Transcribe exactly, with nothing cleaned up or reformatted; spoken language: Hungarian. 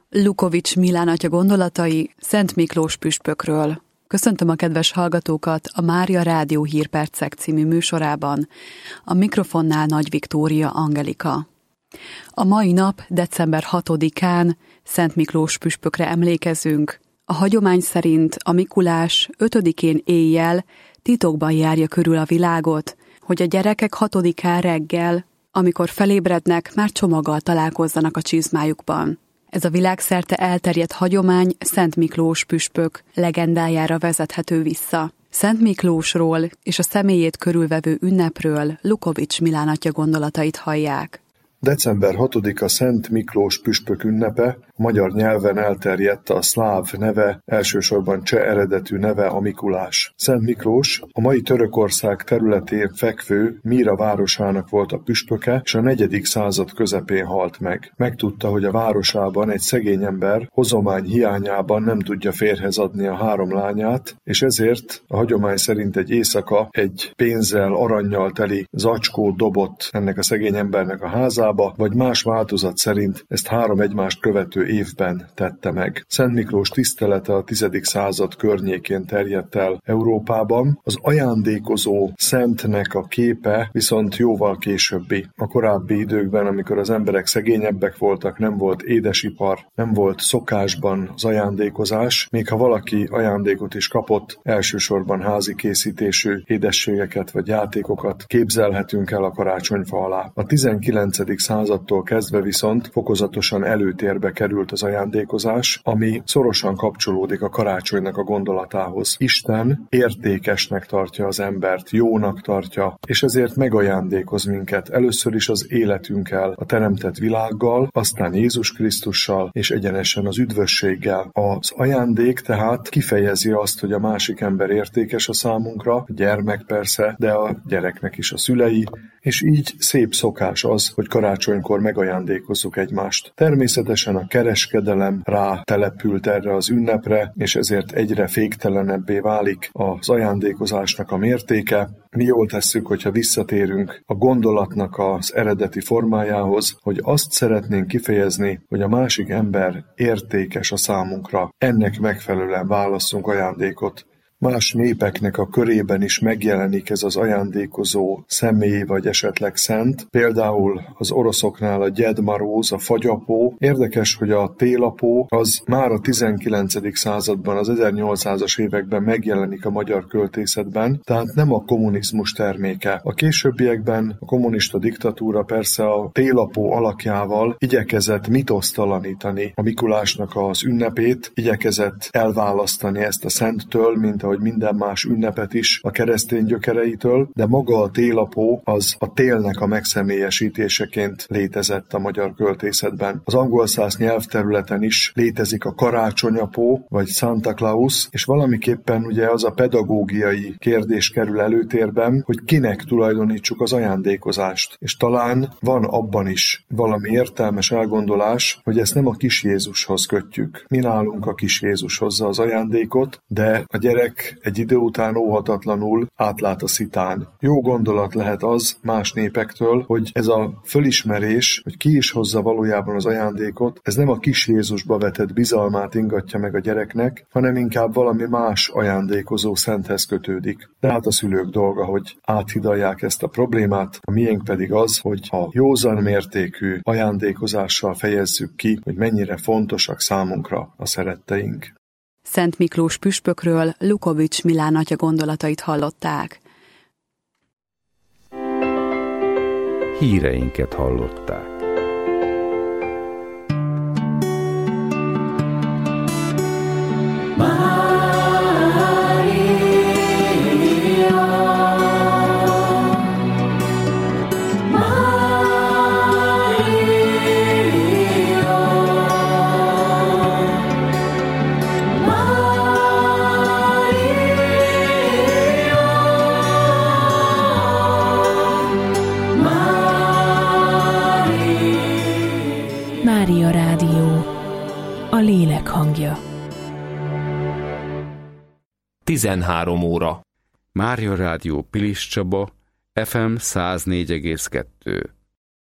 Lukovics Milán atya gondolatai Szent Miklós püspökről. Köszöntöm a kedves hallgatókat a Mária Rádió Hírpercek című műsorában. A mikrofonnál Nagy Viktória Angelika. A mai nap, december hatodikán Szent Miklós püspökre emlékezünk. A hagyomány szerint a Mikulás ötödikén éjjel titokban járja körül a világot, hogy a gyerekek hatodikán reggel, amikor felébrednek, már csomaggal találkozzanak a csizmájukban. Ez a világszerte elterjedt hagyomány Szent Miklós püspök legendájára vezethető vissza. Szent Miklósról és a személyét körülvevő ünnepről Lukovics Milán atya gondolatait hallják. december hatodika Szent Miklós püspök ünnepe, magyar nyelven elterjedt a szláv neve, elsősorban cseh eredetű neve a Mikulás. Szent Miklós a mai Törökország területén fekvő Míra városának volt a püspöke, és a negyedik század közepén halt meg. Megtudta, hogy a városában egy szegény ember hozomány hiányában nem tudja férjhez adni a három lányát, és ezért a hagyomány szerint egy éjszaka egy pénzzel, arannyal teli zacskót dobott ennek a szegény embernek a házába, vagy más változat szerint ezt három egymást követő évben tette meg. Szent Miklós tisztelete a tizedik század környékén terjedt el Európában. Az ajándékozó szentnek a képe viszont jóval későbbi. A korábbi időkben, amikor az emberek szegényebbek voltak, nem volt édesipar, nem volt szokásban az ajándékozás, még ha valaki ajándékot is kapott, elsősorban házi készítésű édességeket vagy játékokat képzelhetünk el a karácsonyfa alá. A tizenkilencedik századtól kezdve viszont fokozatosan előtérbe került az ajándékozás, ami szorosan kapcsolódik a karácsonynak a gondolatához. Isten értékesnek tartja az embert, jónak tartja, és ezért megajándékoz minket először is az életünkkel, a teremtett világgal, aztán Jézus Krisztussal, és egyenesen az üdvösséggel. Az ajándék tehát kifejezi azt, hogy a másik ember értékes a számunkra, a gyermek persze, de a gyereknek is a szülei, és így szép szokás az, hogy karácsonykor megajándékozzuk egymást. Természetesen a kereskedelem rá települt erre az ünnepre, és ezért egyre féktelenebbé válik az ajándékozásnak a mértéke. Mi jól tesszük, hogyha visszatérünk a gondolatnak az eredeti formájához, hogy azt szeretnénk kifejezni, hogy a másik ember értékes a számunkra. Ennek megfelelően válasszunk ajándékot. Más népeknek a körében is megjelenik ez az ajándékozó személy vagy esetleg szent. Például az oroszoknál a Gyed Maróz, a fagyapó. Érdekes, hogy a télapó az már a tizenkilencedik században, az ezernyolcszázas években megjelenik a magyar költészetben, tehát nem a kommunizmus terméke. A későbbiekben a kommunista diktatúra persze a télapó alakjával igyekezett mitosztalanítani a Mikulásnak az ünnepét, igyekezett elválasztani ezt a szenttől, mint ahogy minden más ünnepet is a keresztény gyökereitől, de maga a télapó az a télnek a megszemélyesítéseként létezett a magyar költészetben. Az angol száz nyelvterületen is létezik a karácsonyapó, vagy Santa Claus, és valamiképpen ugye az a pedagógiai kérdés kerül előtérben, hogy kinek tulajdonítsuk az ajándékozást. És talán van abban is valami értelmes elgondolás, hogy ezt nem a kis Jézushoz kötjük. Mi nálunk a kis Jézus hozza az ajándékot, de a gyerek egy idő után óhatatlanul átlát a szitán. Jó gondolat lehet az más népektől, hogy ez a fölismerés, hogy ki is hozza valójában az ajándékot, ez nem a kis Jézusba vetett bizalmát ingatja meg a gyereknek, hanem inkább valami más ajándékozó szenthez kötődik. De hát a szülők dolga, hogy áthidalják ezt a problémát, a miénk pedig az, hogy a józan mértékű ajándékozással fejezzük ki, hogy mennyire fontosak számunkra a szeretteink. Szent Miklós püspökről Lukovics Milán atya gondolatait hallották. Híreinket hallották. Mária Rádió, a lélek hangja. tizenhárom óra. Mária Rádió Pilis Csaba, ef em száz négy egész kettő.